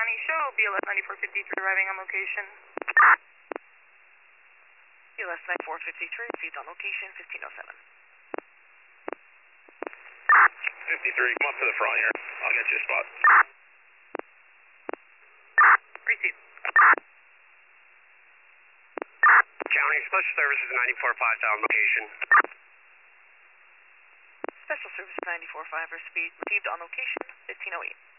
County, show BLS 9453 arriving on location. BLS 9453 received on location, 1507. 53, come up to the front here. I'll get you a spot. Received. County Special Services 94.5 on location. Special Services 94.5 received on location, 1508.